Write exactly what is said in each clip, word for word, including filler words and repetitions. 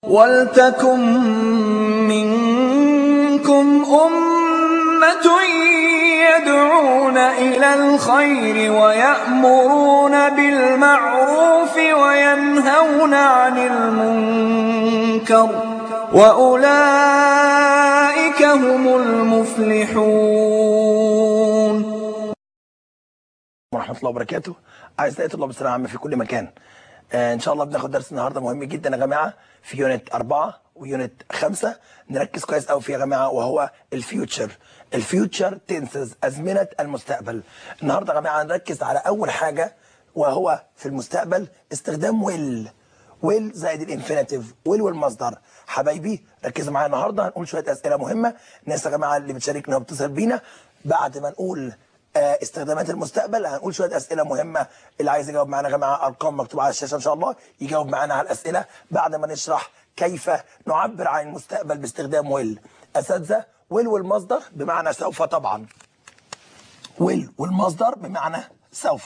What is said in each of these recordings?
وَلْتَكُن مِّنكُمْ أُمَّةٌ يَدْعُونَ إِلَى الْخَيْرِ وَيَأْمُرُونَ بِالْمَعْرُوفِ وَيَنْهَوْنَ عَنِ الْمُنكَرِ ۚ وَأُولَٰئِكَ هُمُ الْمُفْلِحُونَ. ورحمة الله وبركاته. أعزائي طلاب الثانوية العامة في كل مكان، آه إن شاء الله بناخد درس النهارده مهم جدا يا جماعة في يونت أربعة ويونت خمسة. نركز كويس قوي فيه يا جماعة، وهو الفيوتشر الفيوتشر تنسز، أزمنة المستقبل. النهارده يا جماعة هنركز على أول حاجة، وهو في المستقبل استخدام ويل ويل زائد الانفينيتيف. ويل والمصدر. حبايبي ركزوا معايا النهارده، هنقول شوية أسئلة مهمة. الناس يا جماعة اللي بتشاركنا وبتصل بينا بعد ما نقول آه استخدامات المستقبل هنقول شويه اسئله مهمه. اللي عايز يجاوب معانا يا جماعه ارقام مكتوبه على الشاشه ان شاء الله يجاوب معانا على الاسئله بعد ما نشرح كيف نعبر عن المستقبل باستخدام ويل. اساتذه، ويل والمصدر بمعنى سوف. طبعا ويل والمصدر بمعنى سوف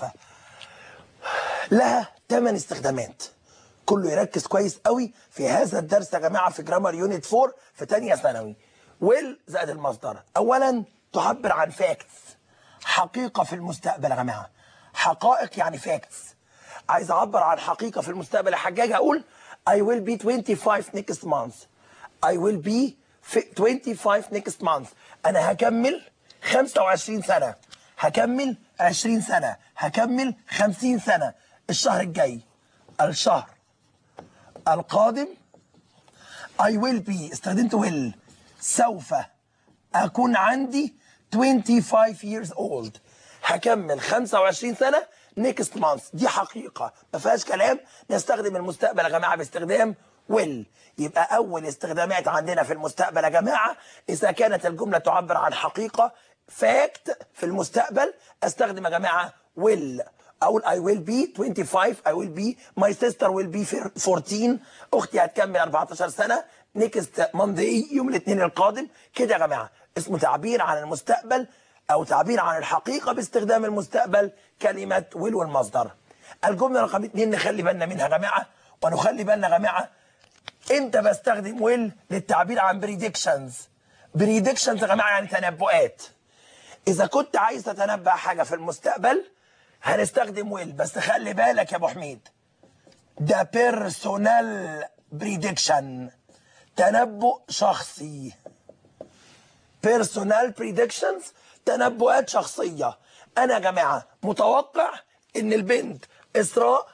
لها ثمان استخدامات. كله يركز كويس قوي في هذا الدرس يا جماعه في جرامر يونت أربعة في ثانيه ثانوي. ويل زائد المصدر. اولا تعبر عن فاكتس، حقيقة في المستقبل يا جماعة. حقائق يعني فاكتس. عايز أعبر عن حقيقة في المستقبل يا حجاج، أقول I will be twenty-five next month. I will be twenty-five next month. أنا هكمل خمسة وعشرين سنة، هكمل عشرين سنة، هكمل خمسين سنة الشهر الجاي، الشهر القادم. I will be استخدمت will. سوف أكون عندي twenty-five years old. هكمل خمسة وعشرين سنة next month. دي حقيقة ما فيهاش كلام. نستخدم المستقبل يا جماعة باستخدام will. يبقى أول استخدامات عندنا في المستقبل يا جماعة إذا كانت الجملة تعبر عن حقيقة fact في المستقبل أستخدم يا جماعة will. أقول I will be twenty-five. I will be my sister will be fourteen. أختي هتكمل أربعتاشر سنة next Monday يوم الاثنين القادم. كده يا جماعة اسمه تعبير عن المستقبل أو تعبير عن الحقيقة باستخدام المستقبل كلمة will والمصدر. الجملة رقم اتنين نخلي بالنا منها يا جماعة، ونخلي بالنا يا جماعة امتى بستخدم will للتعبير عن predictions. predictions يا جماعة يعني تنبؤات. إذا كنت عايز تتنبأ حاجة في المستقبل هنستخدم will، بس خلي بالك يا أبو حميد ده personal prediction، تنبؤ شخصي. personal predictions تنبؤات شخصية. أنا يا جماعة متوقع إن البنت إسراء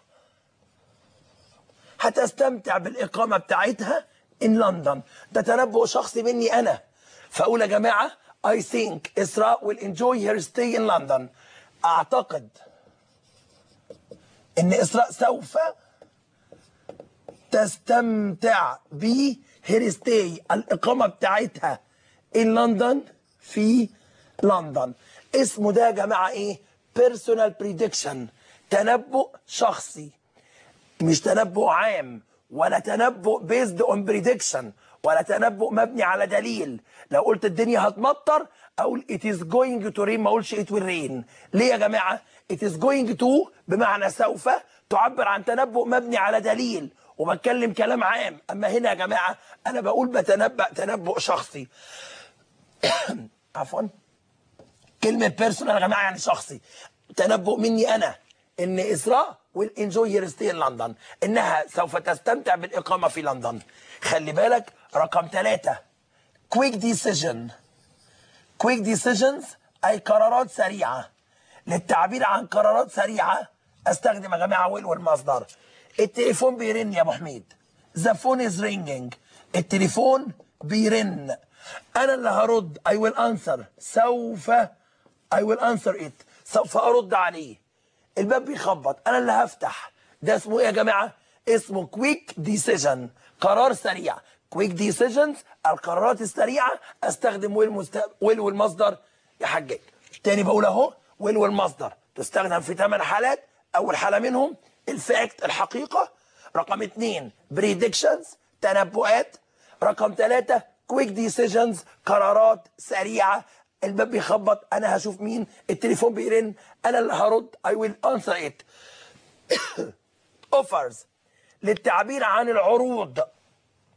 هتستمتع بالإقامة بتاعتها in لندن. ده تنبؤ شخصي مني أنا. فأقول يا جماعة I think إسراء will enjoy her stay in London. أعتقد إن إسراء سوف تستمتع ب her stay الإقامة بتاعتها in لندن في لندن. اسمه ده يا جماعة ايه؟ personal prediction، تنبؤ شخصي، مش تنبؤ عام ولا تنبؤ based on prediction ولا تنبؤ مبني على دليل. لو قلت الدنيا هتمطر اقول it is going to rain، ما اقولش it will rain. ليه يا جماعة؟ it is going to بمعنى سوف تعبر عن تنبؤ مبني على دليل وبتكلم كلام عام. اما هنا يا جماعة انا بقول بتنبأ تنبؤ شخصي. عفوا، كلمة بيرسونال يا جماعة يعني شخصي. تنبؤ مني أنا إن إسراء will enjoy her stay in لندن، إنها سوف تستمتع بالإقامة في لندن. خلي بالك رقم ثلاثة quick decision. quick decisions أي قرارات سريعة. للتعبير عن قرارات سريعة أستخدم يا جماعة will والمصدر. التليفون بيرن يا أبو حميد. the phone is ringing. التليفون بيرن، أنا اللي هرد I will answer. سوف I will answer it. سوف أرد عليه. الباب بيخبط، أنا اللي هفتح. ده اسمه إيه يا جماعة؟ اسمه quick decision، قرار سريع. quick decisions القرارات السريعة أستخدم will مستقبل will والمصدر يا حجاج. تاني بقول أهو will والمصدر تستخدم في ثمان حالات. أول حالة منهم الفاكت الحقيقة. رقم اثنين predictions تنبؤات. رقم ثلاثة quick decisions قرارات سريعة. الباب بيخبط، أنا هشوف مين. التليفون بيرن، أنا اللي هرد I will answer it. offers للتعبير عن العروض.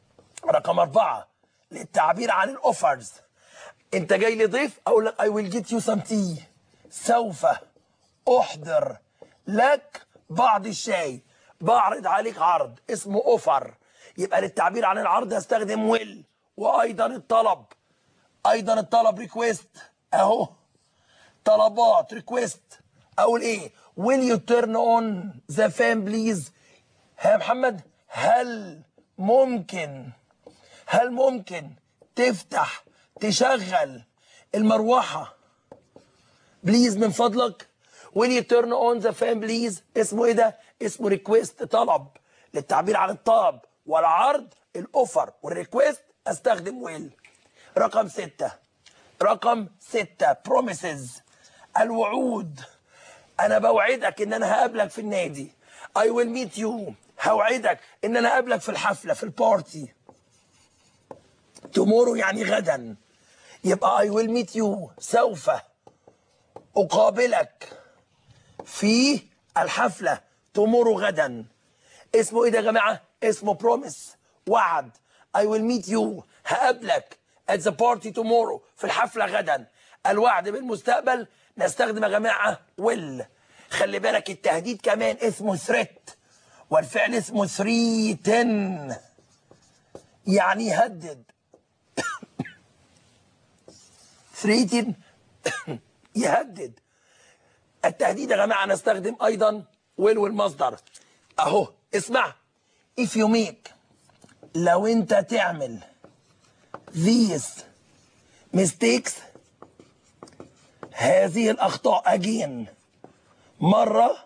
رقم أربعة للتعبير عن الأوفرز. أنت جاي لي ضيف أقول لك I will get you some tea. سوف أحضر لك بعض الشاي. بعرض عليك عرض اسمه أوفر. يبقى للتعبير عن العرض هستخدم will. وأيضا الطلب. أيضا الطلب ريكويست أهو. طلبات ريكويست. أقول إيه؟ will you turn on the fan please؟ ها يا محمد، هل ممكن هل ممكن تفتح تشغل المروحة بليز من فضلك؟ will you turn on the fan please؟ اسمه ايه ده؟ اسمه ريكويست، طلب. للتعبير عن الطلب والعرض الاوفر والريكويست استخدم will. رقم ستة رقم ستة promises، الوعود. انا بوعدك ان انا هقابلك في النادي. I will meet you. هوعدك ان انا اقابلك في الحفلة في البارتي. tomorrow يعني غدا. يبقى I will meet you. سوف اقابلك في الحفلة tomorrow غدا. اسمه ايه ده يا جماعة؟ اسمه promise، وعد. I will meet you. هقابلك at the party tomorrow في الحفلة غدا. الوعد بالمستقبل نستخدم يا جماعة will. خلي بالك التهديد كمان اسمه threat، والفعل اسمه threaten يعني يهدد. threaten يهدد. التهديد يا جماعة نستخدم أيضا will والمصدر. أهو اسمع. if you make، لو أنت تعمل these mistakes، هذه الأخطاء again، مرة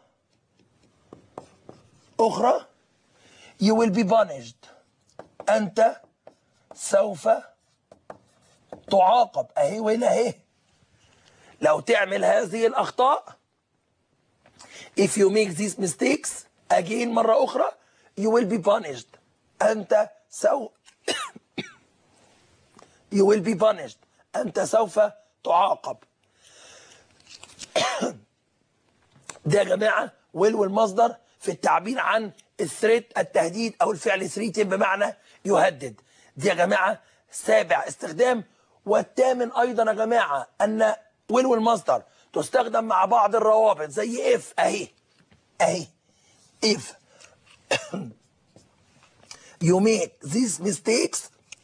أخرى، you will be punished، أنت سوف تعاقب. أهي ولا أهي. لو تعمل هذه الأخطاء if you make these mistakes again مرة أخرى you will be punished، أنت سوف you will be punished، أنت سوف تعاقب. ده يا جماعة will والمصدر في التعبير عن الثريت، التهديد، أو الفعل ثريتن بمعنى يهدد. دي يا جماعة سابع استخدام. والثامن أيضا يا جماعة أن will والمصدر تستخدم مع بعض الروابط زي if. أهي أهي if you make these mistakes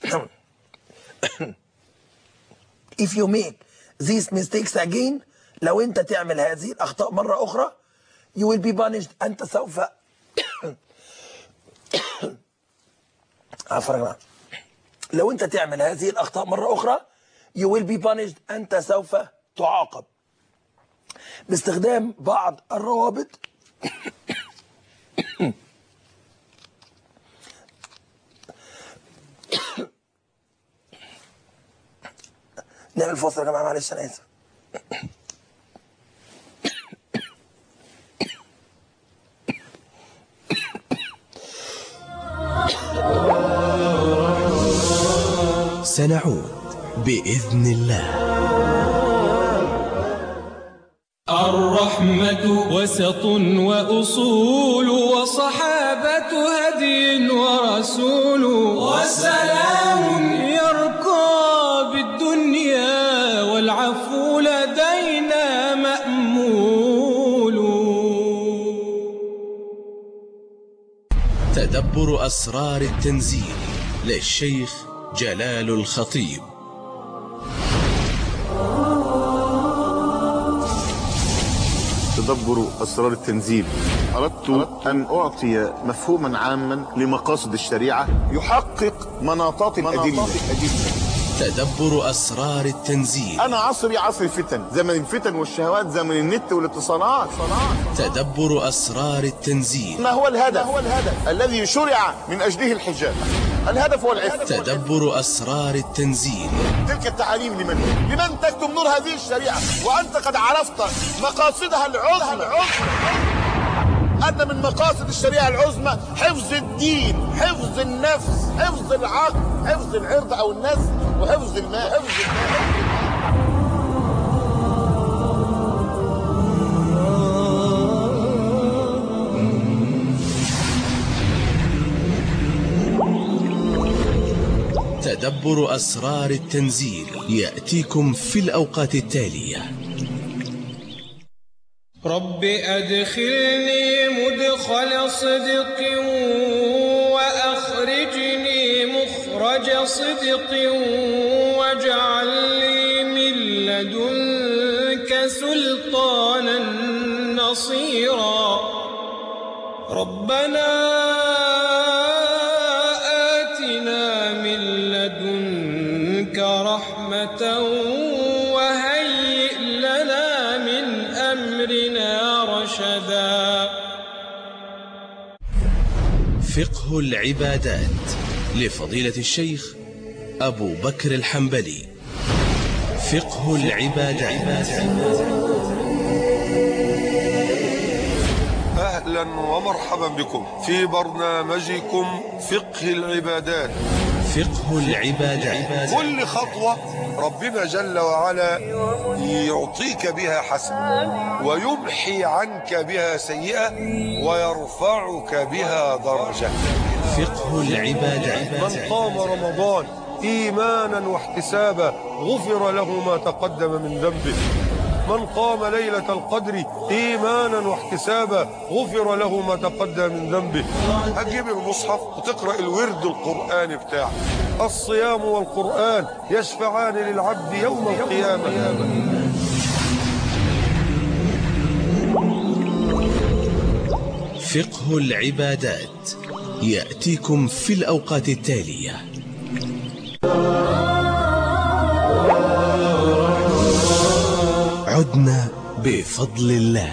if you make these mistakes again، لو أنت تعمل هذه الأخطاء مرة أخرى you will be punished، أنت سوف عفوا يا جماعة، لو أنت تعمل هذه الأخطاء مرة أخرى you will be punished، أنت سوف تعاقب. باستخدام بعض الروابط نعمل فاصل يا جماعة، معلش أنا آسف. سنعود بإذن الله. الرحمة وسط وأصول، وصحابة هدي ورسول، وسلام يرقى بالدنيا، والعفو لدينا مأمول. تدبر أسرار التنزيل للشيخ جلال الخطيب. تدبر أسرار التنزيل. أردت أن أعطي مفهوما عاما لمقاصد الشريعة يحقق مناطات الأدلة. تدبر أسرار التنزيل. أنا عصري عصر الفتن، زمن الفتن والشهوات، زمن النت والاتصالات. تدبر أسرار التنزيل. ما هو الهدف؟ ما هو الهدف الذي شرع من أجله الحجاب؟ الهدف هو العفة. تدبر أسرار التنزيل. تلك التعاليم لمن؟ لمن تكتم نور هذه الشريعة وأنت قد عرفت مقاصدها العظمى. أن من مقاصد الشريعة العظمى حفظ الدين، حفظ النفس، حفظ العقل، حفظ العرض أو النسل، وحفظ الماء. حفظ الماء. تدبر أسرار التنزيل يأتيكم في الأوقات التالية. رب أدخلني مدخل صدق وأخرجني مخرج صدق واجعل لي من لدنك سلطانا نصيرا. ربنا آتنا من لدنك رحمة وهيئ لنا من أمرنا رشدا. فقه العبادات لفضيلة الشيخ أبو بكر الحنبلي. فقه العبادات. أهلا ومرحبا بكم في برنامجكم فقه العبادات. فقه العبادات. كل خطوة ربنا جل وعلا يعطيك بها حسنة ويمحي عنك بها سيئة ويرفعك بها درجة. فقه العبادات. من قام رمضان إيمانا واحتسابا غفر له ما تقدم من ذنبه. من قام ليلة القدر إيمانا واحتسابا غفر له ما تقدم من ذنبه. هتجيب المصحف وتقرأ الورد القرآني بتاعك. الصيام والقرآن يشفعان للعبد يوم القيامة. فقه العبادات يأتيكم في الأوقات التالية. عدنا بفضل الله.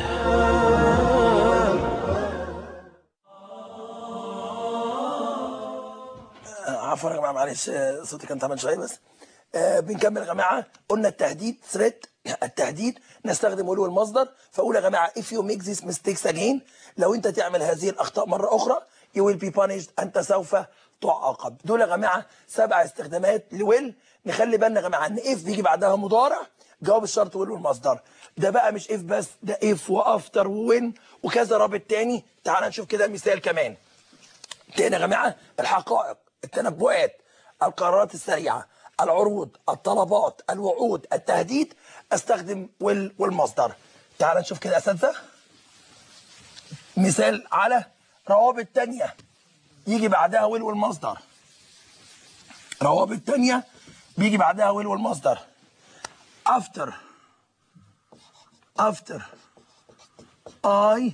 عفوا يا جماعه، معلش صوتي كان تعبان شويه بس. آه بنكمل يا جماعه. قلنا التهديد ثريت، التهديد نستخدم ولو المصدر. فاقول يا جماعه if you make these mistakes again، لو انت تعمل هذه الاخطاء مره اخرى you will be punished، انت سوف تعاقب. دول يا جماعه سبع استخدامات لويل. نخلي بالنا يا جماعه ان if بيجي بعدها مضارع، جواب الشرط ويل والمصدر. ده بقى مش if بس، ده if وافتر ووين وكذا رابط تاني. تعال نشوف كده مثال كمان تاني يا جماعه. الحقائق، التنبؤات، القرارات السريعه، العروض، الطلبات، الوعود، التهديد، استخدم ويل والمصدر. تعال نشوف كده يا اساتذه مثال على روابط تانية يجي بعدها ويل والمصدر. روابط تانية بيجي بعدها ويل والمصدر. after after I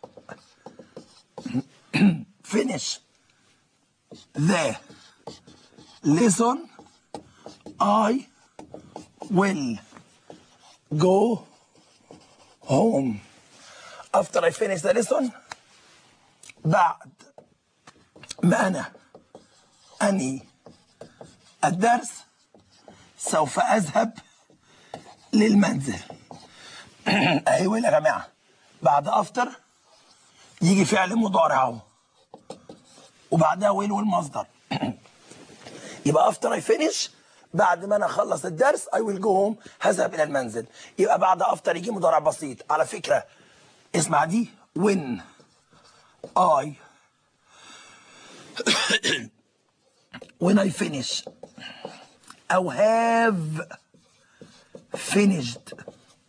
finish the lesson I will go home. after I finish the lesson، بعد ما أنا أنهي الدرس سوف أذهب للمنزل. أهي ويل يا جماعة بعد أفتر يجي فعل مضارع أهو وبعدها ويل والمصدر. يبقى أفتر أي فينيش، بعد ما أنا أخلص الدرس أي ويل جو هوم، هذهب إلى المنزل. يبقى بعد أفتر يجي مضارع بسيط. على فكرة اسمع دي when I when I finish أو have finished،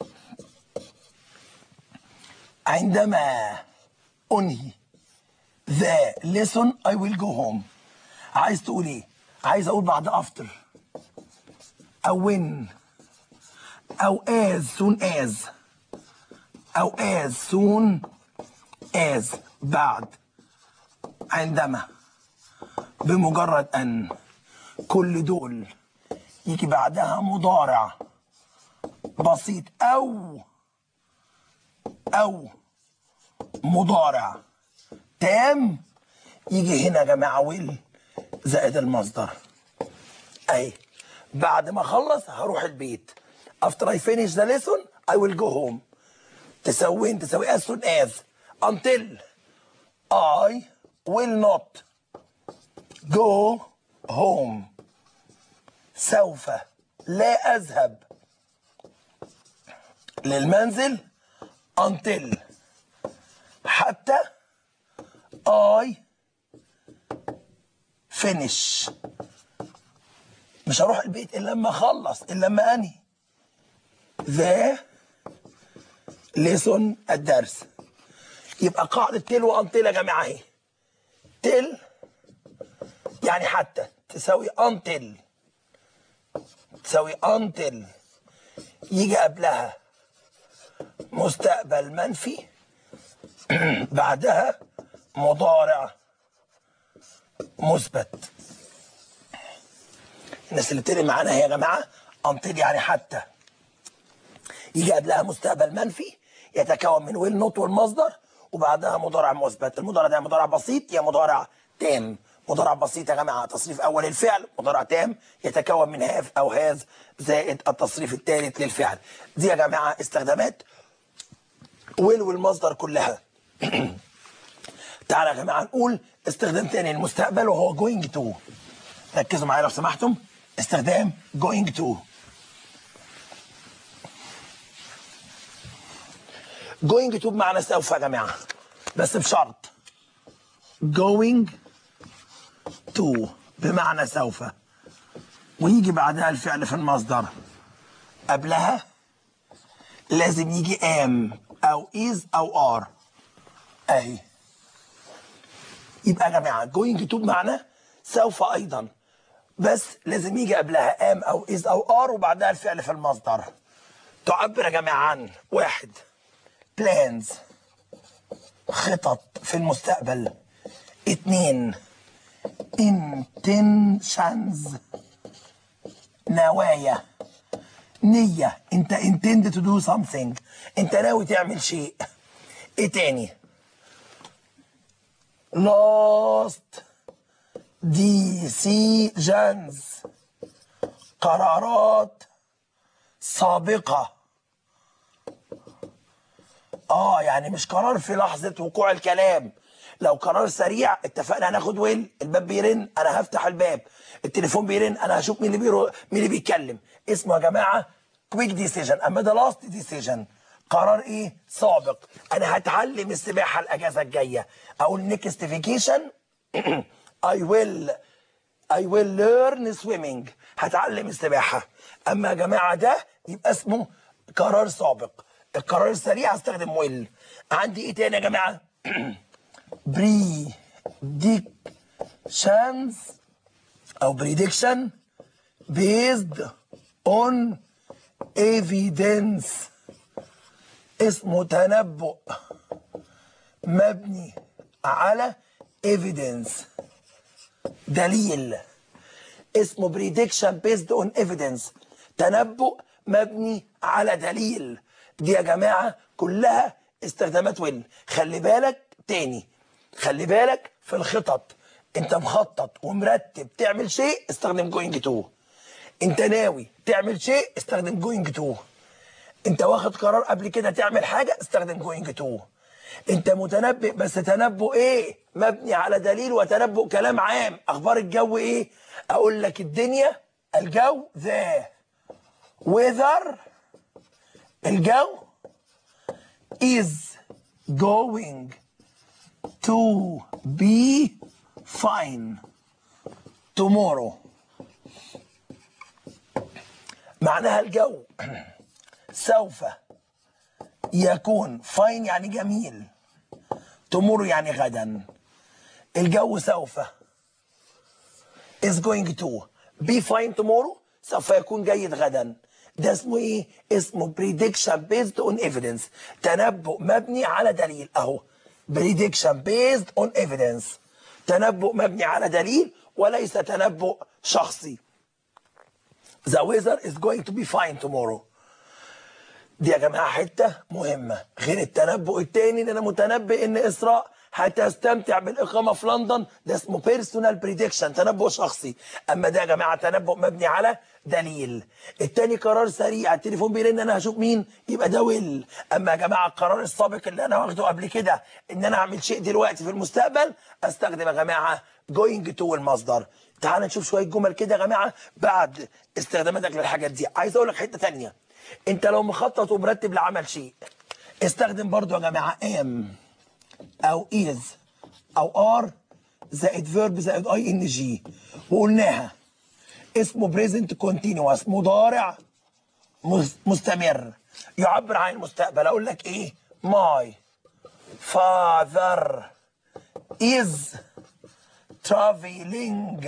عندما أنهي the lesson I will go home. عايز تقول إيه؟ عايز أقول بعد after أو when أو as soon as أو as soon as، بعد، عندما، بمجرد أن. كل دول يجي بعدها مضارع بسيط أو أو مضارع تام. يجي هنا يا جماعة ويل زائد المصدر. أهي بعد ما أخلص هروح البيت. after I finish the lesson I will go home. تسوين تسوي as soon as until I will not go home. سوف لا أذهب للمنزل until حتى I finish مش هروح البيت الا لما اخلص، الا لما انهي ذا ليسون الدرس. يبقى قاعده تل وانتل يا جماعه اهي. تل يعني حتى تساوي انتل، تساوي انتل يجي قبلها مستقبل منفي بعدها مضارع مثبت. الناس اللي بتقرا معانا يا جماعه انتل يعني حتى يجي قبلها مستقبل منفي يتكون من ويل نوت والمصدر وبعدها مضارع مثبت. المضارع ده مضارع بسيط يا مضارع تام. مضارع بسيط يا جماعه تصريف اول الفعل، مضارع تام يتكون من هاف او هاز زائد التصريف الثالث للفعل. دي يا جماعه استخدامات ويل والمصدر كلها. تعالى يا جماعه نقول استخدام تاني للمستقبل وهو going to. ركزوا معايا لو سمحتم. استخدام going to. going to بمعنى سوف يا جماعه بس بشرط. going to بمعنى سوف ويجي بعدها الفعل في المصدر، قبلها لازم يجي am او is او are اهي. يبقى يا جماعه going to بمعنى سوف ايضا بس لازم يجي قبلها am او is او are وبعدها الفعل في المصدر. تعبر يا جماعه عن واحد plans خطط في المستقبل، اتنين intentions نوايا نية، انت intend to do something انت ناوي تعمل شيء. ايه تاني؟ last decisions قرارات سابقة. اه يعني مش قرار في لحظة وقوع الكلام. لو قرار سريع اتفقنا هناخد ويل، الباب بيرن انا هفتح الباب، التليفون بيرن انا هشوف مين اللي بيرو... مين اللي بيتكلم. اسمه يا جماعه كويك ديسيجن. اما ده لاست ديسيجن قرار ايه؟ سابق. انا هتعلم السباحه الاجازه الجايه، اقول نيكست فيكيشن اي ويل اي ويل ليرن سويمنج، هتعلم السباحه. اما يا جماعه ده يبقى اسمه قرار سابق. القرار السريع هستخدم ويل. عندي ايه تاني يا جماعه؟ predictions او prediction based on evidence. اسمه تنبؤ مبني على evidence دليل. اسمه prediction based on evidence تنبؤ مبني على دليل. دي يا جماعة كلها استخدامات ويل. خلي بالك تاني، خلي بالك في الخطط. انت مخطط ومرتب تعمل شيء استخدم going to. انت ناوي تعمل شيء استخدم going to. انت واخد قرار قبل كده تعمل حاجة استخدم going to. انت متنبئ بس تنبؤ ايه؟ مبني على دليل وتنبؤ كلام عام. اخبار الجو ايه؟ اقول لك الدنيا الجو ذا weather الجو is going to be fine tomorrow. معناها الجو سوف يكون fine يعني جميل، tomorrow يعني غدا. الجو سوف is going to be fine tomorrow سوف يكون جيد غدا. ده اسمه ايه؟ اسمه prediction based on evidence تنبؤ مبني على دليل. اهو prediction based on evidence تنبؤ مبني على دليل وليس تنبؤ شخصي. The weather is going to be fine tomorrow. دي يا جماعه حته مهمه غير التنبؤ التاني ان انا متنبئ ان اسراء هتستمتع بالاقامه في لندن. ده اسمه بيرسونال بريدكشن تنبؤ شخصي. اما ده يا جماعه تنبؤ مبني على دليل. التاني قرار سريع التليفون بيرن انا هشوف مين يبقى ده ويل. اما يا جماعه القرار السابق اللي انا واخده قبل كده ان انا اعمل شيء دلوقتي في المستقبل استخدم يا جماعه جوينج تو المصدر. تعال نشوف شويه جمل كده يا جماعه بعد استخداماتك للحاجات دي. عايز اقول لك حته ثانيه. انت لو مخطط ومرتب لعمل شيء استخدم برضو يا جماعه am او is او are زائد verb زائد اي ان جي. وقلناها اسمه بريزنت كونتينوس، مضارع مستمر يعبر عن المستقبل. اقول لك ايه؟ my father is traveling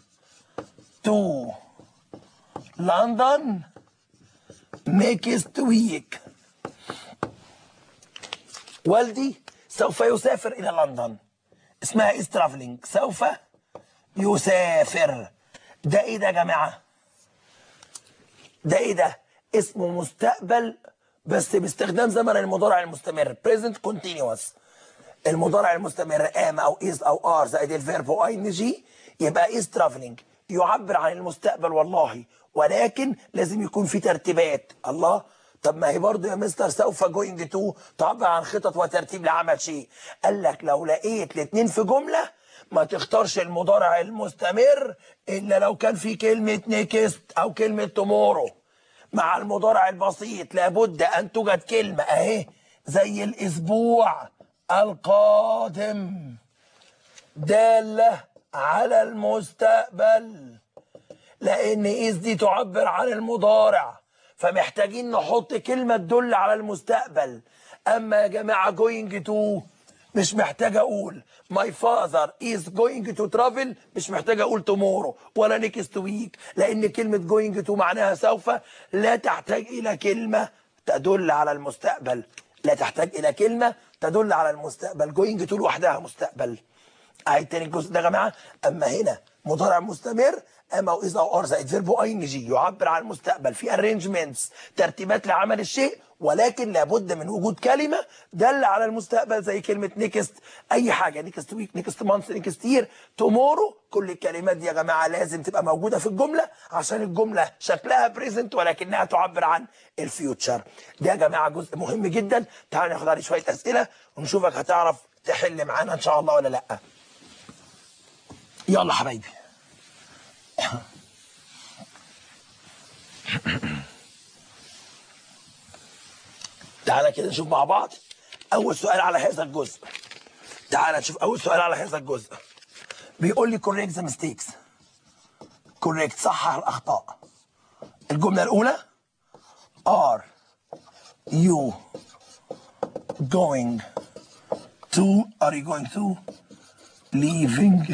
to London next week. والدي سوف يسافر إلى لندن. اسمها is traveling، سوف يسافر. ده ايه ده يا جماعة؟ ده ايه ده؟ اسمه مستقبل بس باستخدام زمن المضارع المستمر present continuous. المضارع المستمر am او is او are زائد الفيرب و ing يبقى is traveling، يعبر عن المستقبل والله، ولكن لازم يكون في ترتيبات. الله، طب ما هي برضه يا مستر سوف going to تعبر عن خطط وترتيب لعمل شيء. قال لك لو لقيت الاثنين في جمله ما تختارش المضارع المستمر الا لو كان في كلمه next او كلمه tomorrow. مع المضارع البسيط لابد ان توجد كلمه اهي زي الاسبوع القادم داله على المستقبل، لان is دي تعبر عن المضارع، فمحتاجين نحط كلمه تدل على المستقبل. اما يا جماعه going to مش محتاج اقول my father is going to travel، مش محتاج اقول tomorrow ولا next week، لان كلمه going to معناها سوف، لا تحتاج الى كلمه تدل على المستقبل، لا تحتاج الى كلمه تدل على المستقبل. going to لوحدها مستقبل. اعيد تاني الجزء ده يا جماعه. اما هنا مضارع مستمر اما او از او ار زائد فيرب اي ان جي يعبر عن المستقبل في ارينجمنتس ترتيبات لعمل الشيء، ولكن لابد من وجود كلمه دل على المستقبل زي كلمه نيكست، اي حاجه نيكست ويك نيكست مانث نيكست يير تومورو. كل الكلمات دي يا جماعه لازم تبقى موجوده في الجمله عشان الجمله شكلها بريزنت ولكنها تعبر عن الفيوتشر. ده يا جماعه جزء مهم جدا. تعالوا ناخد عليه شويه اسئله ونشوفك هتعرف تحل معانا ان شاء الله ولا لا. يلا حبايبي. تعالى كده نشوف مع بعض اول سؤال على هذا الجزء. تعالى نشوف اول سؤال على هذا الجزء. بيقول لي correct the mistakes. correct صحح الاخطاء. الجمله الاولى are you going to are you going to leaving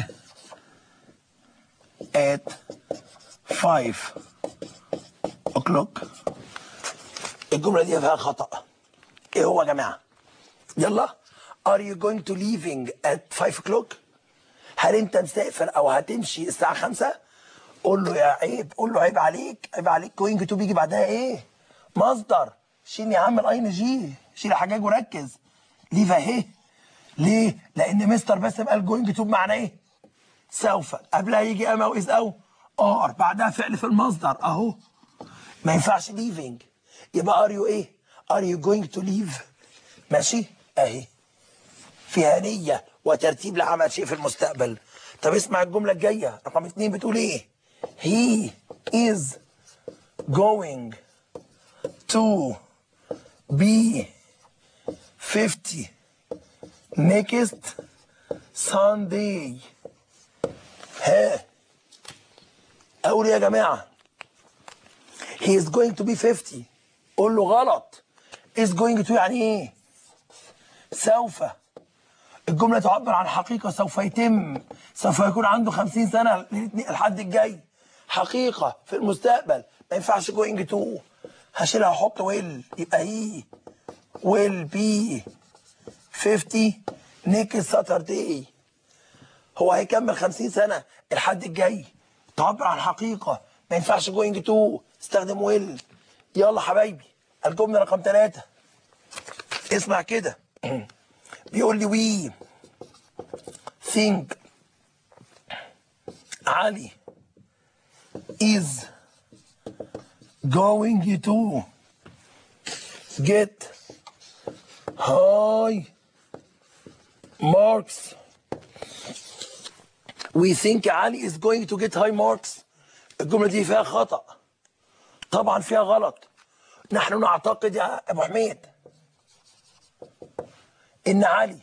at five o'clock. الجملة دي فيها خطأ. ايه هو يا جماعة؟ يلا. are you going to leaving at five o'clock؟ هل انت مسافر او هتمشي الساعة خمسة؟ قول له يا عيب، قول له عيب عليك، عيب عليك. going to بيجي بعدها ايه؟ مصدر. شيل يا عم الاي ان جي، شيل حاجات وركز. ليف اهي. ليه؟ لأن مستر باسم قال going to بمعنى ايه؟ سوف. قبلها يجي ام او از او ار، بعدها فعل في المصدر اهو. ما ينفعش leaving. يبقى are you ايه؟ are you going to leave؟ ماشي؟ اهي. فيها نية وترتيب لعمل شيء في المستقبل. طب اسمع الجملة الجاية رقم اتنين بتقول ايه؟ he is going to be fifty next Sunday. ها اقول يا جماعة he is going to be fifty. قول له غلط. is going to يعني ايه؟ سوف. الجملة تعبر عن حقيقة سوف يتم، سوف يكون عنده خمسين سنة الحد الجاي، حقيقة في المستقبل. ما ينفعش going to. هشيلها احط will يبقى he will be fifty next Saturday. هو هيكمل خمسين سنة الحد الجاي، تعبر عن حقيقة. ما ينفعش going to، استخدم will. يلا حبايبي الجملة رقم ثلاثة. اسمع كده. بيقول لي we think علي is going to get high marks. we think علي is going to get high marks. الجملة دي فيها خطأ. طبعا فيها غلط. نحن نعتقد يا ابو حميد ان علي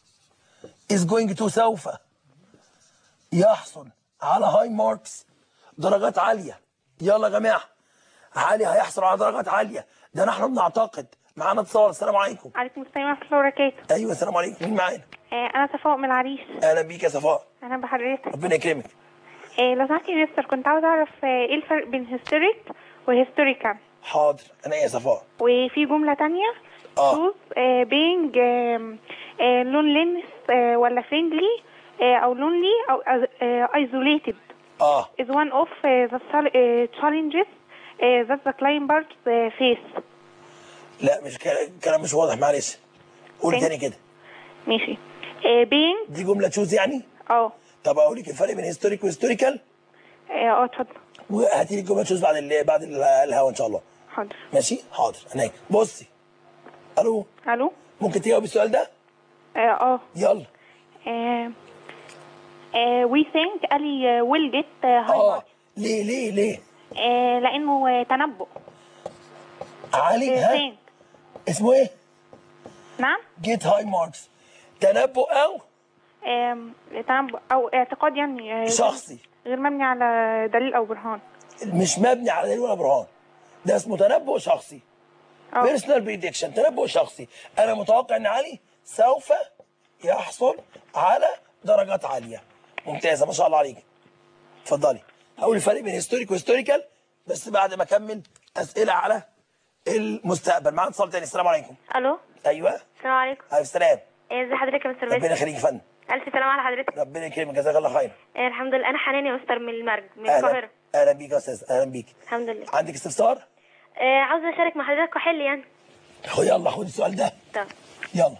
is going to سوف يحصل على high marks درجات عاليه. يلا يا جماعه، علي هيحصل على درجات عاليه، ده نحن بنعتقد. معانا اتصال. السلام عليكم. عليكم السلام ورحمة الله وبركاته. ايوه السلام عليكم، مين معانا؟ آه أنا صفاء من العريش. اهلا بيك يا صفاء. أهلا بحضرتك. ربنا يكرمك. آه لو سمحت يا مستر، كنت عاوز أعرف آه إيه الفرق بين هيستوريك وهيستوريكال. حاضر انا يا صفاء. وفي جملة تانية اه choose آه being آه آه loneliness آه ولا friendly آه أو lonely أو آه isolated اه is one of آه the chal- آه challenges آه that the climbers آه face. لا مش كلام كلام مش واضح، معلش قول تاني؟ تاني كده. ماشي. آه being دي جمله تشوز يعني؟ اه طب اقول لك الفرق بين هيستوريك وهيستوريكال، اه اه اتفضل. وهاتي لي الجمله تشوز بعد ال... بعد ال- الهوا ان شاء الله. حاضر. ماشي حاضر. هناك بصي. الو، ألو. ممكن تجاوب السؤال ده؟ اه اه يلا. Uh, uh, we think Ali uh, will get uh, high اه marks. ليه ليه ليه؟ uh, لأنه uh, تنبؤ. علي uh, ها think. اسمه ايه؟ نعم. جيت هاي ماركس، تنبؤ او um, تنبؤ أو اعتقاد يعني uh, شخصي غير مبني على دليل أو برهان. مش مبني على دليل ولا برهان، ده اسمه تنبؤ شخصي. أو. بيرسونال بريدكشن، تنبؤ شخصي. انا متوقع ان علي سوف يحصل على درجات عاليه. ممتازه ما شاء الله عليك. اتفضلي. هقول الفرق بين هيستوريك وهيستوريكال بس بعد ما اكمل اسئله على المستقبل. معانا اتصال تاني. السلام عليكم. الو. ايوه. السلام عليكم. عليكم السلام. ازي حضرتك يا مستر ربنا باسم؟ يخليك يا فندم. الف سلام على حضرتك. ربنا يكرمك، جزاك الله خير. آه الحمد لله. انا حنان يا مستر من المرج من اهلا القاهره. اهلا بيك يا استاذ. اهلا بيك. الحمد لله. عندك استفسار؟ آه عاوزه اشارك مع حضرتك واحل يعني. خد يلا خد السؤال ده. طب. يلا.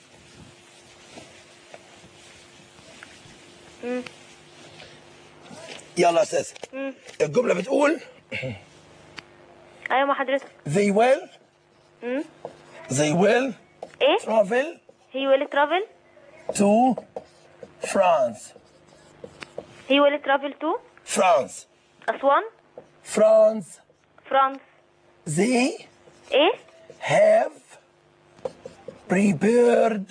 امم يلا يا استاذ. امم الجمله بتقول ايوه مع حضرتك. they will امم they will ايه؟ travel he will travel to France. he will travel to France اسوان. France فرانس. they ايه؟ have prepared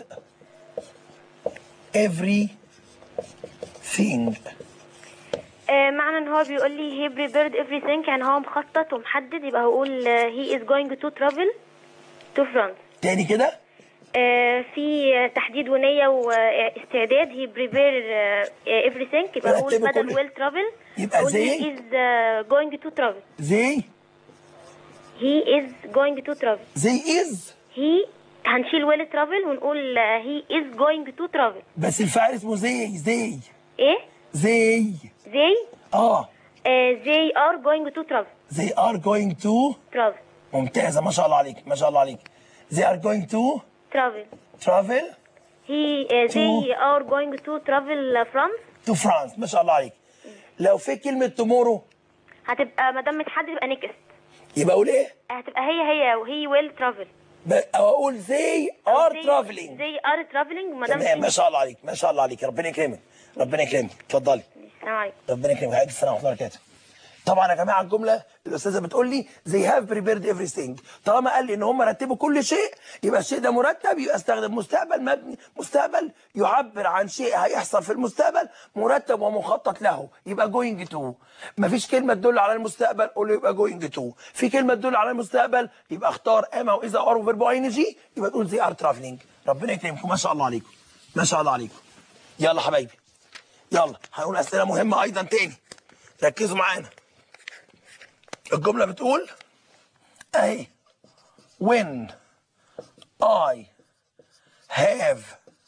everything. آه معنى ان هو بيقول لي he prepared everything يعني هو مخطط ومحدد، يبقى هقول آه he is going to travel to France. تاني كده. آه في تحديد ونية واستعداد he prepare آه everything، يبقى هقول رتبه بدل كله. will travel يبقى هقول زي؟ he is آه going to travel. they he is going to travel. they is he هنشيل will travel ونقول آه he is going to travel. بس الفاعل اسمه زي زي ايه؟ زي they اه آه they are going to travel. they are going to. travel. ممتازة ما شاء الله عليك ما شاء الله عليك. they are going to travel. travel he uh, they are going to travel uh, France. to France. ما شاء الله عليك. لو في كلمة tomorrow هتبقى ما دام متحدد يبقى next. يبقى أقول إيه؟ هتبقى هي هي وهي will travel. ب- أو أقول they are they, traveling. they are traveling وما دام تمام ما شاء الله عليك ما شاء الله عليك. ربنا يكرمك ربنا يكرمك. اتفضلي. السلام عليكم. ربنا يكرمك. عليكم السلام ورحمة الله وبركاته. طبعا يا جماعه الجمله الاستاذه بتقول لي they have prepared everything. طالما قال لي ان هم رتبوا كل شيء يبقى الشيء ده مرتب، يبقى استخدم مستقبل مبني. مستقبل يعبر عن شيء هيحصل في المستقبل مرتب ومخطط له، يبقى going to. مفيش كلمه تدل على المستقبل قول له يبقى going to. في كلمه تدل على المستقبل يبقى اختار اما واذا اور فيرب اي ان جي يبقى تقول they are traveling. ربنا يكرمكم ما شاء الله عليكم ما شاء الله عليكم. يلا حبايبي يلا هنقول اسئله مهمه ايضا تاني، ركزوا معانا. الجملة بتقول أهي when I have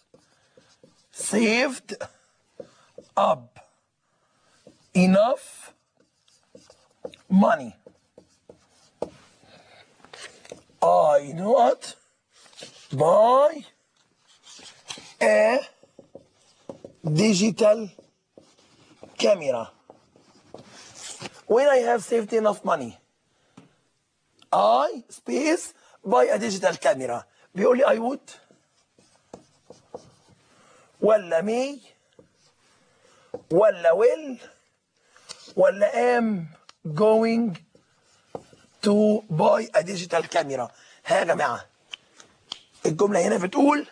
saved up enough money I not buy a digital camera. When I have saved enough money I space buy a digital camera. بيقول لي I would ولا may ولا will ولا am going to buy a digital camera. ها يا جماعة الجملة هنا بتقول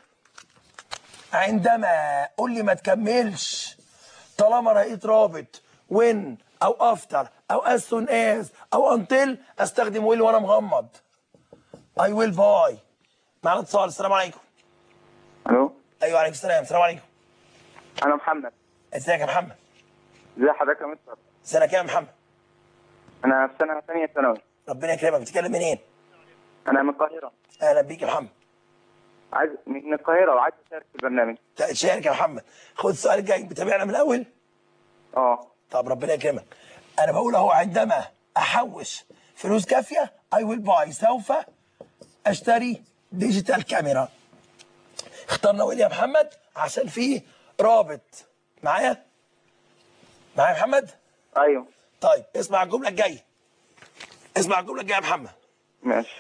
عندما قول لي ما تكملش طالما لقيت رابط when او after او as soon as او until استخدم will وانا مغمض. I will buy. معنا اتصال. السلام عليكم. الو. ايوه عليكم السلام. السلام عليكم. انا محمد. ازيك يا محمد؟ ازي حضرتك يا مستر؟ سنه كام يا محمد؟ انا في سنه ثانيه ثانوي. ربنا يكرمك. بتتكلم منين؟ انا من القاهره. اهلا بيك يا محمد. عايز من القاهره وعايز اشارك في البرنامج. شارك يا محمد. خد السؤال الجاي. بتابعنا من الاول؟ اه. طب ربنا يكرمك. انا بقول اهو عندما احوش فلوس كافيه I will buy سوف اشتري ديجيتال كاميرا. اخترنا ويل يا محمد عشان فيه رابط. معايا؟ معايا يا محمد؟ ايوه. طيب اسمع الجمله الجايه. اسمع الجمله الجايه يا محمد. ماشي.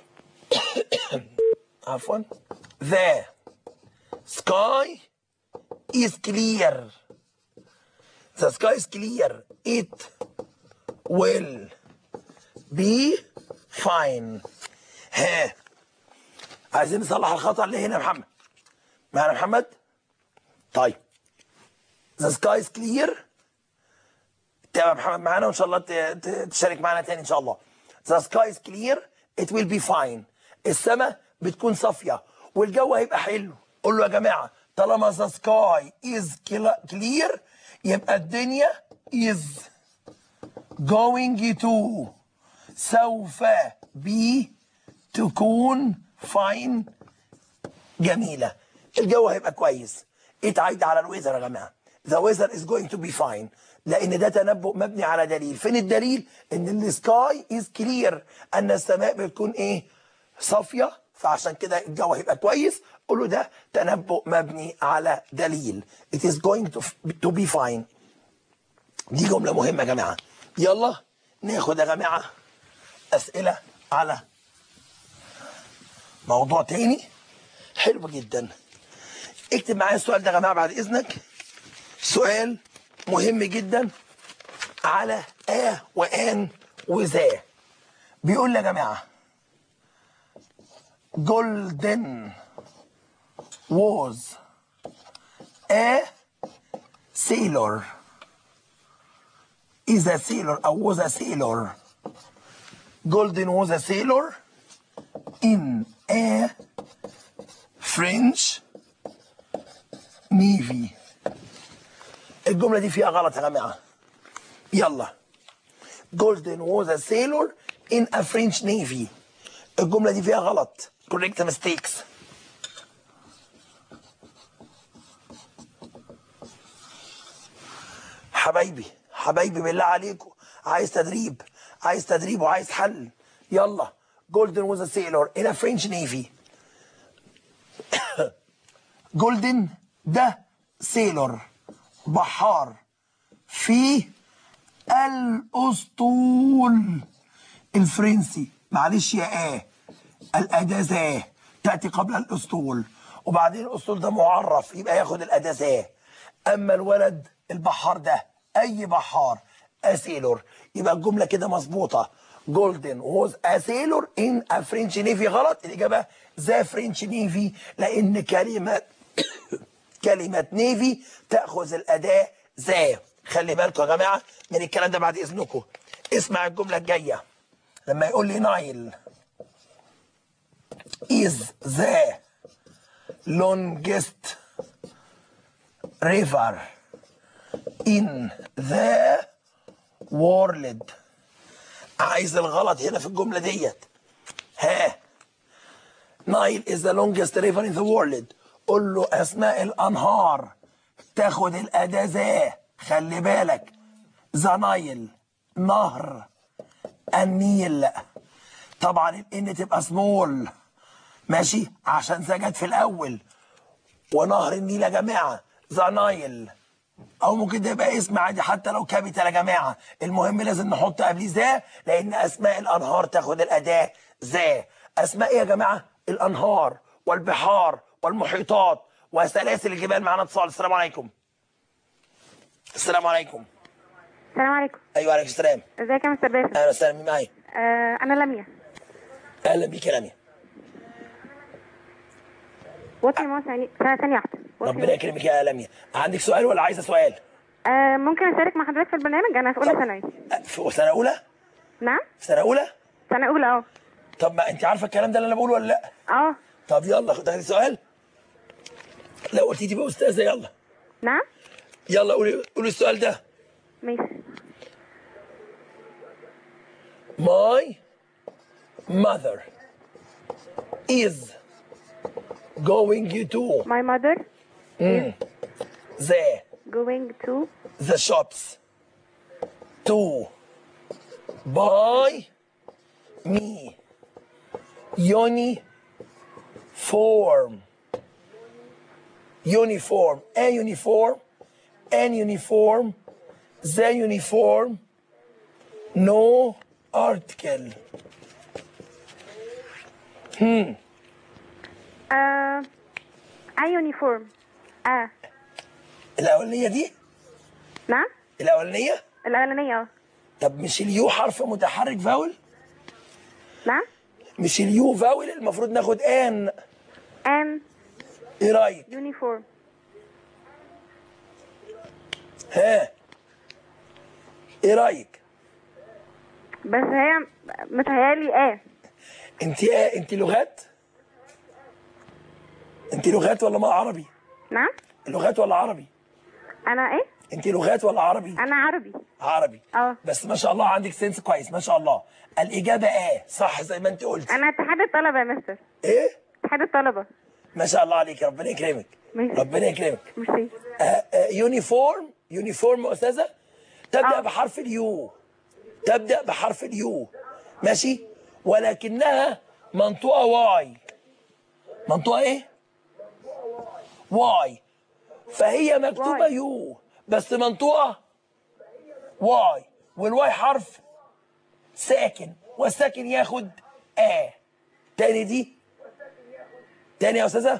عفوا. The sky is clear. The sky is clear. It will be fine. ها عايزين نصلح الخطأ اللي هنا يا محمد. معنا يا محمد؟ طيب. The sky is clear. تابع يا محمد معانا وان شاء الله تشارك معانا تاني ان شاء الله. The sky is clear. It will be fine. السماء بتكون صافية والجو هيبقى حلو. قول له يا جماعة طالما the sky is clear يبقى الدنيا is going to سوف be تكون fine جميلة. الجو هيبقى كويس. اتعيد على الويذر يا جماعة. The weather is going to be fine. لأن ده تنبؤ مبني على دليل. فين الدليل؟ إن السكاي is clear. أن السماء بتكون إيه؟ صافية. فعشان كده الجو هيبقى كويس. قول له ده تنبؤ مبني على دليل. It is going to, to be fine. دي جملة مهمة يا جماعة. يلا ناخد يا جماعة أسئلة على موضوع تاني حلو جدا. اكتب معايا السؤال ده يا جماعة بعد إذنك. سؤال مهم جدا على آ وآن وذا. بيقول لي يا جماعة Golden was a sailor. is a sailor أو was a sailor. Golden was a sailor in a French Navy. الجملة دي فيها غلط يا جماعة. يلا. Golden was a sailor in a French Navy. الجملة دي فيها غلط. Correct mistakes. حبايبي حبايبي بالله عليكم عايز تدريب عايز تدريب وعايز حل. يلا. Golden was a sailor in a French Navy. Golden ده سيلور بحار في الأسطول الفرنسي. معلش يا آه الأداة ذا تأتي قبل الأسطول وبعدين الأسطول ده معرف يبقى ياخد الأداة ذا. أما الولد البحار ده أي بحار أسيلور يبقى الجملة كده مظبوطة. Golden was a sailor in a French Navy. غلط. الإجابة ذا فرنش نيفي لأن كلمة كلمة نيفي تأخذ الأداة ذا. خلي بالكم يا جماعة من الكلام ده بعد إذنكم. اسمع الجملة الجاية. لما يقول لي نايل is the longest river in the world. عايز الغلط هنا في الجملة ديت. ها نايل is the longest river in the world. قول له أسماء الأنهار تاخد الأداة ذا. خلي بالك ذا نايل نهر النيل. طبعا الإن تبقى سمول ماشي عشان ذا جت في الأول. ونهر النيل يا جماعة ذا نايل أو ممكن ده يبقى اسم عادي حتى لو كابيتال يا جماعة. المهم لازم نحط قبليه ذا لأن أسماء الأنهار تاخد الأداة ذا. أسماء إيه يا جماعة؟ الأنهار والبحار والمحيطات وسلاسل الجبال. معانا اتصال. السلام عليكم. السلام عليكم. السلام عليكم. ايوه عليكم السلام. ازيك يا مستر باسم؟ اهلا وسهلا. مين معايا؟ آه انا لميا. اهلا بيك يا لميا. وطني ماما ثاني سنه ثانيه واحده. ربنا يكرمك يا لميا. عندك سؤال ولا عايزه سؤال؟ آه ممكن اشارك مع حضرتك في البرنامج؟ انا في اولى ثانوي. في سنه اولى؟ نعم في سنه اولى؟ سنه اولى اه. طب ما انت عارفه الكلام ده اللي انا بقوله ولا لا؟ اه. طب يلا خد سؤال. لو قلتي تبقى استاذه يلا. نعم. يلا قولي قولي السؤال ده. ماشي. My mother is going to My mother mm, the going to the shops to buy me uniform uniform a uniform an uniform the uniform no article. Hmm. آه اي يونيفورم. اه. الأولانية دي؟ نعم. الأولانية؟ الاولانيه اه. طب مش اليو حرف متحرك فاول؟ نعم. مش اليو فاول المفروض ناخد ان. ان. ايه رايك؟ يونيفورم. ها ايه رايك؟ بس هي متهيألي اه. انت ايه؟ انت لغات؟ انت لغات ولا ما عربي؟ نعم. لغات ولا عربي؟ انا ايه؟ انت لغات ولا عربي؟ انا عربي. عربي. اه. بس ما شاء الله عندك سنس كويس ما شاء الله. الاجابه ايه صح زي ما انت قلت. انا اتحاد الطلبه يا مستر. ايه؟ اتحاد الطلبه. ما شاء الله عليك ربنا يكرمك. ماشي. ربنا يكرمك. ميرسي. آه آه يونيفورم يونيفورم استاذه تبدا آه. بحرف اليو. تبدا بحرف اليو ماشي ولكنها منطوقه واي. منطوقه ايه؟ واي. فهي مكتوبه واي. يو بس منطوقه واي والواي حرف ساكن والساكن ياخد ا. تاني دي تاني يا استاذه.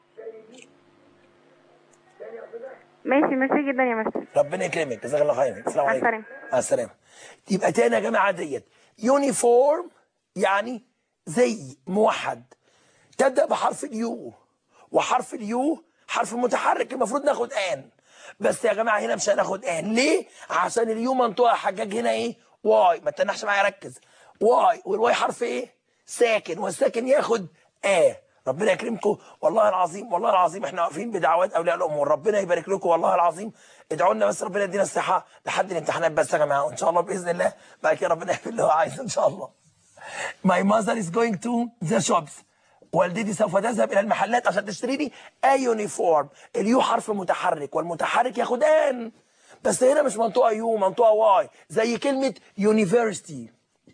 ماشي ميرسي جدا يا مستر. ربنا يكرمك جزاك الله خير. السلام مع عليكم. السلامة. مع السلامه. يبقى تاني يا جماعه ديت يونيفورم يعني زي موحد تبدا بحرف اليو وحرف اليو حرف متحرك المفروض ناخد ان بس يا جماعه هنا مش هناخد ان. ليه؟ عشان اليو منطوقه حجاج هنا ايه؟ واي. ما تنحش معايا ركز. واي والواي حرف ايه؟ ساكن والساكن ياخد ا. ربنا يكرمكم والله العظيم والله العظيم احنا واقفين بدعوات اولياء الامور. ربنا يبارك لكم والله العظيم. ادعوا لنا بس ربنا يدينا الصحه لحد الامتحانات بس يا جماعه وان شاء الله باذن الله بعد كده ربنا يعمل اللي هو عايزه ان شاء الله. My mother is going to the shops. والدتي سوف تذهب الى المحلات عشان تشتري لي a يونيفورم. اليو حرف متحرك والمتحرك ياخد ان بس هنا مش منطوقه يو منطوقه واي زي كلمه يونيفرستي.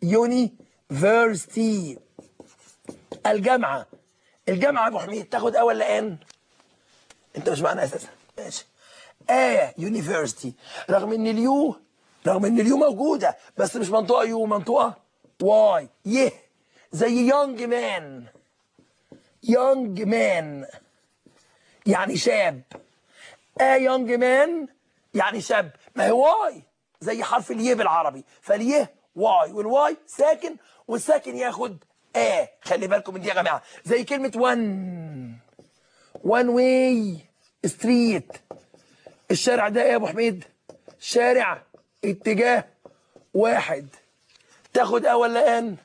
يونيفرستي الجامعه. الجامعه يا ابو حميد تاخد ا ولا ان؟ انت مش معانا اساسا. ماشي. ا يونيفرستي رغم ان اليو رغم ان اليو موجوده بس مش منطوقه يو منطوقه واي. يه زي يونج مان. يونج مان يعني شاب. ا يونج مان يعني شاب. ما هي واي زي حرف اليه بالعربي فاليه واي والواي ساكن والساكن ياخد ا. خلي بالكم من دي يا جماعه زي كلمه وان. وان واي ستريت. الشارع ده ايه يا ابو حميد؟ شارع اتجاه واحد. تاخد ا ولا ان؟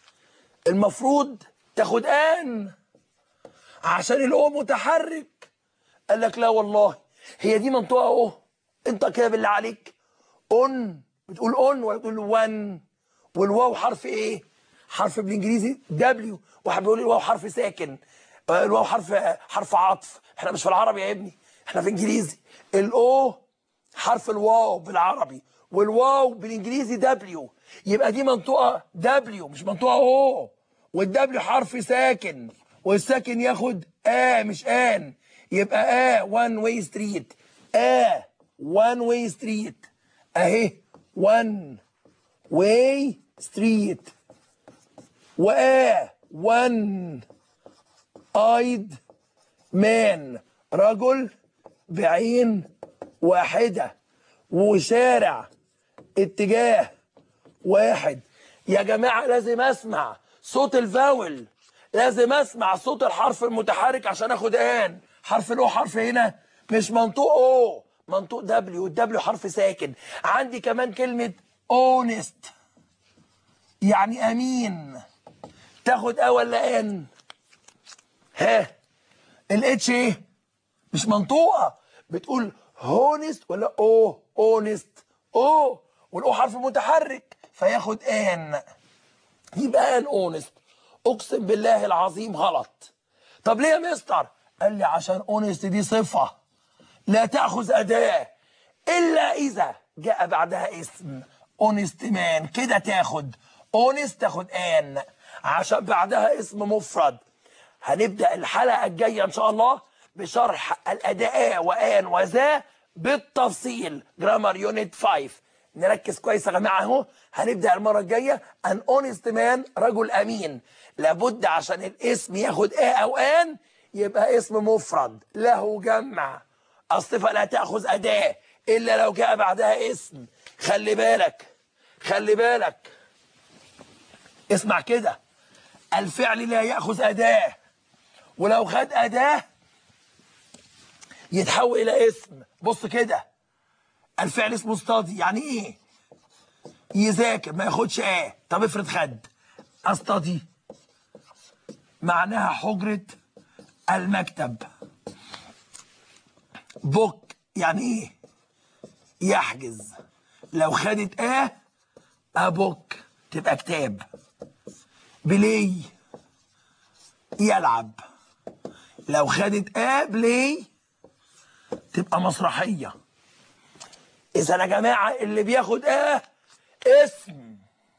المفروض تاخد ان عشان الاو متحرك. قال لك لا والله هي دي منطقه اهو. انت كده بالله عليك اون بتقول اون ولا بتقول وان؟ والواو حرف ايه؟ حرف بالانجليزي دبليو. واحد بيقول لي الواو حرف ساكن. الواو حرف حرف عطف. احنا مش في العربي يا ابني احنا في انجليزي. الاو حرف الواو بالعربي والواو بالانجليزي دبليو. يبقى دي منطقه دبليو مش منطقه او. والدبليو حرف ساكن والساكن ياخد ا مش ان. يبقى ا وان واي ستريت. ا وان واي ستريت اهي وان واي ستريت. وآ وان ايد مان رجل بعين واحدة وشارع اتجاه واحد. يا جماعة لازم اسمع صوت الفاول. لازم اسمع صوت الحرف المتحرك عشان اخد ان. حرف الاو حرف هنا مش منطوق او منطوق دبليو، والدبليو حرف ساكن. عندي كمان كلمة اونست يعني امين، تاخد ا ولا ان؟ ها الاتش ايه؟ مش منطوقة، بتقول هونست ولا او؟ اونست او، والاو حرف متحرك فياخد ان، يبقى ان اونست. اقسم بالله العظيم غلط. طب ليه يا مستر؟ قال لي عشان اونست دي صفة لا تأخذ أداة إلا إذا جاء بعدها اسم. اونست مان كده تاخد اونست، تاخد ان عشان بعدها اسم مفرد. هنبدأ الحلقة الجاية إن شاء الله بشرح الأداء وآن وذا بالتفصيل، جرامر يونت خمسة. نركز كويس يا جماعة اهو. هنبدأ المرة الجاية ان اونست مان رجل أمين، لابد عشان الاسم ياخد آ أو آن يبقى اسم مفرد له جمع. الصفة لا تأخذ أداة إلا لو جاء بعدها اسم. خلي بالك خلي بالك اسمع كده، الفعل لا يأخذ أداة، ولو خد أداة يتحول إلى اسم. بص كده، الفعل اسمه استاضي، يعني إيه؟ يذاكر ما ياخدش آه. طب افرض خد استاضي معناها حجرة المكتب. بوك يعني إيه؟ يحجز. لو خدت آه أبوك تبقى كتاب. بلاي يلعب. لو خدت آه بلاي تبقى مسرحية. إذا يا جماعة اللي بياخد آه اسم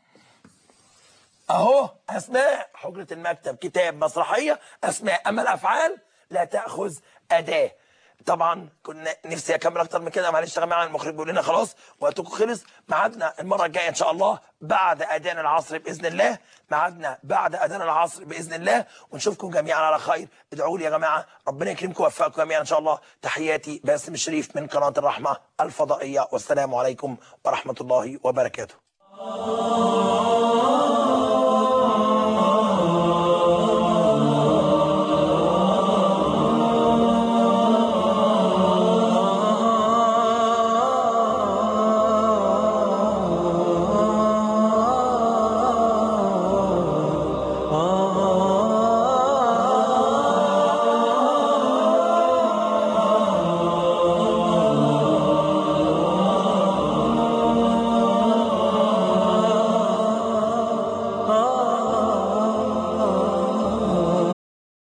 أهو، أسماء، حجرة المكتب، كتاب، مسرحية، أسماء. أما الأفعال لا تأخذ أداة. طبعا كنا نفسي اكمل اكتر من كده، معلش يا جماعه المخرج بيقول لنا خلاص وقتكم خلص. ميعادنا المره الجايه ان شاء الله بعد اذان العصر باذن الله، ميعادنا بعد اذان العصر باذن الله، ونشوفكم جميعا على خير. ادعوا لي يا جماعه، ربنا يكرمكم ويوفقكم جميعا ان شاء الله. تحياتي باسم الشريف من قناه الرحمه الفضائيه، والسلام عليكم ورحمه الله وبركاته.